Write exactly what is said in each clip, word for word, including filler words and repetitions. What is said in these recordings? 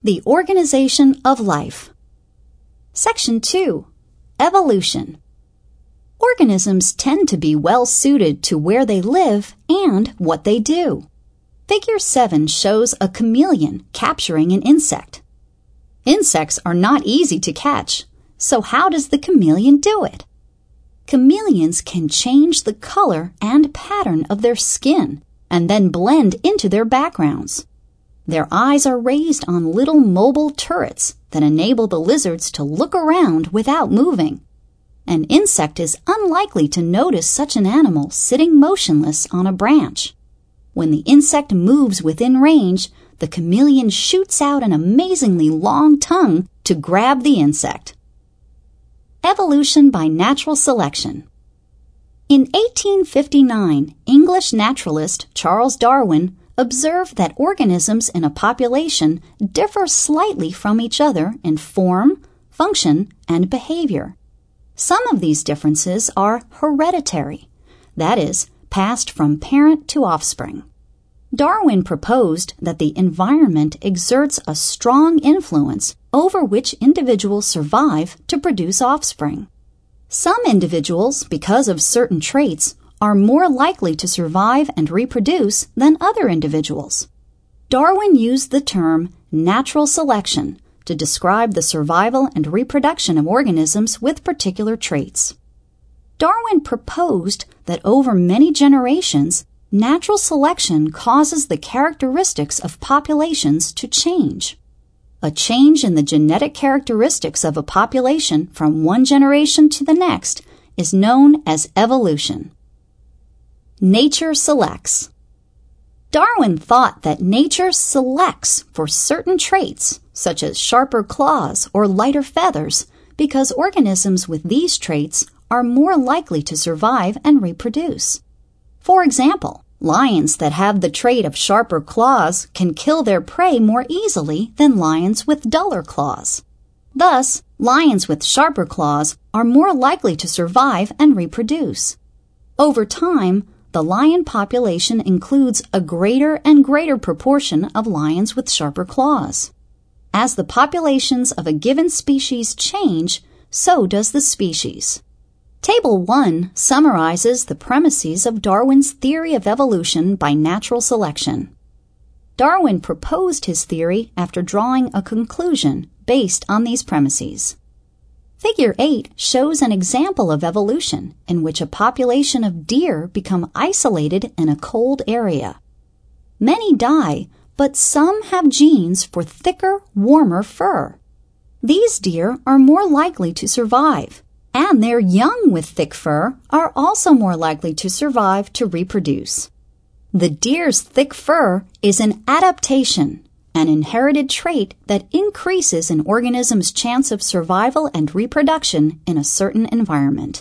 The organization of life. Section two. Evolution. Organisms tend to be well suited to where they live and what they do. Figure seven shows a chameleon capturing an insect. Insects are not easy to catch, so how does the chameleon do it? Chameleons can change the color and pattern of their skin and then blend into their backgrounds. Their eyes are raised on little mobile turrets that enable the lizards to look around without moving. An insect is unlikely to notice such an animal sitting motionless on a branch. When the insect moves within range, the chameleon shoots out an amazingly long tongue to grab the insect. Evolution by natural selection. In eighteen fifty-nine, English naturalist Charles Darwin observed that organisms in a population differ slightly from each other in form, function, and behavior. Some of these differences are hereditary, that is, passed from parent to offspring. Darwin proposed that the environment exerts a strong influence over which individuals survive to produce offspring. Some individuals, because of certain traits, are more likely to survive and reproduce than other individuals. Darwin used the term natural selection to describe the survival and reproduction of organisms with particular traits. Darwin proposed that over many generations, natural selection causes the characteristics of populations to change. A change in the genetic characteristics of a population from one generation to the next is known as evolution. Nature selects. Darwin thought that nature selects for certain traits, such as sharper claws or lighter feathers, because organisms with these traits are more likely to survive and reproduce. For example, lions that have the trait of sharper claws can kill their prey more easily than lions with duller claws. Thus, lions with sharper claws are more likely to survive and reproduce. Over time, the lion population includes a greater and greater proportion of lions with sharper claws. As the populations of a given species change, so does the species. Table one summarizes the premises of Darwin's theory of evolution by natural selection. Darwin proposed his theory after drawing a conclusion based on these premises. Figure eight shows an example of evolution in which a population of deer become isolated in a cold area. Many die, but some have genes for thicker, warmer fur. These deer are more likely to survive, and their young with thick fur are also more likely to survive to reproduce. The deer's thick fur is an adaptation, an inherited trait that increases an organism's chance of survival and reproduction in a certain environment.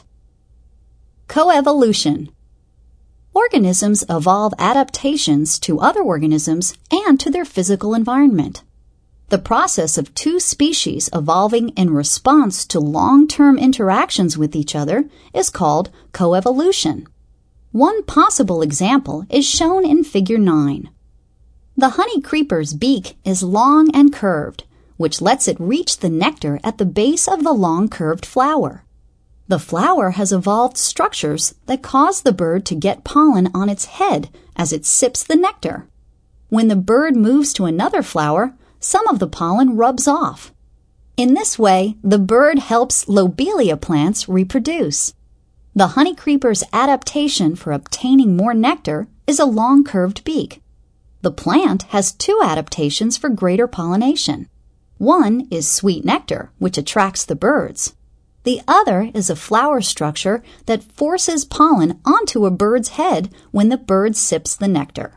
Coevolution. Organisms evolve adaptations to other organisms and to their physical environment. The process of two species evolving in response to long-term interactions with each other is called coevolution. One possible example is shown in Figure nine. The honey creeper's beak is long and curved, which lets it reach the nectar at the base of the long curved flower. The flower has evolved structures that cause the bird to get pollen on its head as it sips the nectar. When the bird moves to another flower, some of the pollen rubs off. In this way, the bird helps lobelia plants reproduce. The honeycreeper's adaptation for obtaining more nectar is a long curved beak. The plant has two adaptations for greater pollination. One is sweet nectar, which attracts the birds. The other is a flower structure that forces pollen onto a bird's head when the bird sips the nectar.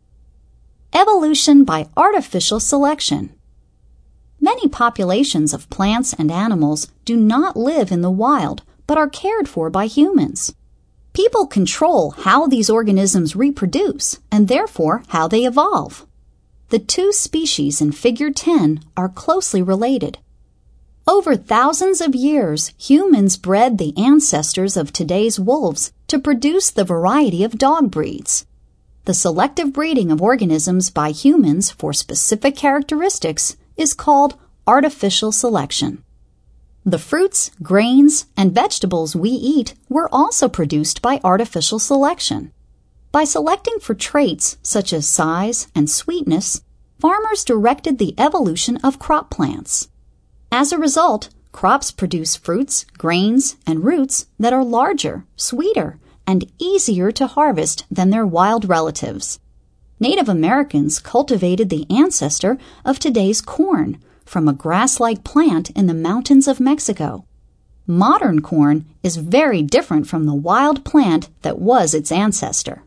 Evolution by artificial selection. Many populations of plants and animals do not live in the wild, but are cared for by humans. People control how these organisms reproduce and therefore how they evolve. The two species in Figure ten are closely related. Over thousands of years, humans bred the ancestors of today's wolves to produce the variety of dog breeds. The selective breeding of organisms by humans for specific characteristics is called artificial selection. The fruits, grains, and vegetables we eat were also produced by artificial selection. By selecting for traits such as size and sweetness, farmers directed the evolution of crop plants. As a result, crops produce fruits, grains, and roots that are larger, sweeter, and easier to harvest than their wild relatives. Native Americans cultivated the ancestor of today's corn from a grass-like plant in the mountains of Mexico. Modern corn is very different from the wild plant that was its ancestor.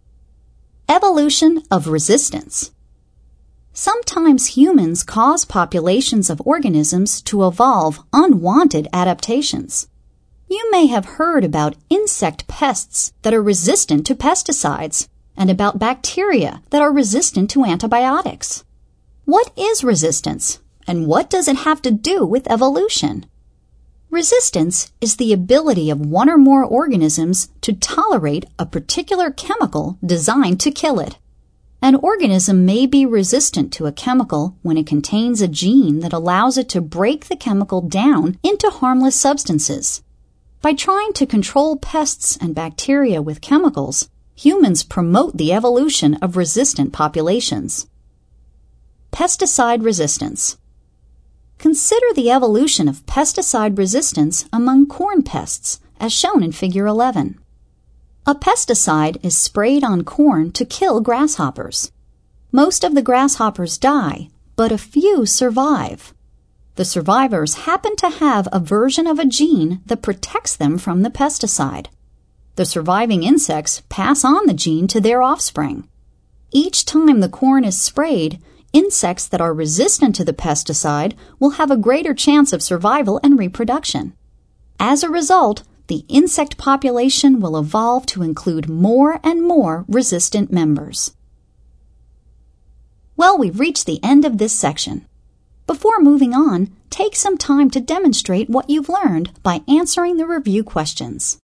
Evolution of resistance. Sometimes humans cause populations of organisms to evolve unwanted adaptations. You may have heard about insect pests that are resistant to pesticides and about bacteria that are resistant to antibiotics. What is resistance, and what does it have to do with evolution? Resistance is the ability of one or more organisms to tolerate a particular chemical designed to kill it. An organism may be resistant to a chemical when it contains a gene that allows it to break the chemical down into harmless substances. By trying to control pests and bacteria with chemicals, humans promote the evolution of resistant populations. Pesticide resistance. Consider the evolution of pesticide resistance among corn pests, as shown in Figure eleven. A pesticide is sprayed on corn to kill grasshoppers. Most of the grasshoppers die, but a few survive. The survivors happen to have a version of a gene that protects them from the pesticide. The surviving insects pass on the gene to their offspring. Each time the corn is sprayed, insects that are resistant to the pesticide will have a greater chance of survival and reproduction. As a result, the insect population will evolve to include more and more resistant members. Well, we've reached the end of this section. Before moving on, take some time to demonstrate what you've learned by answering the review questions.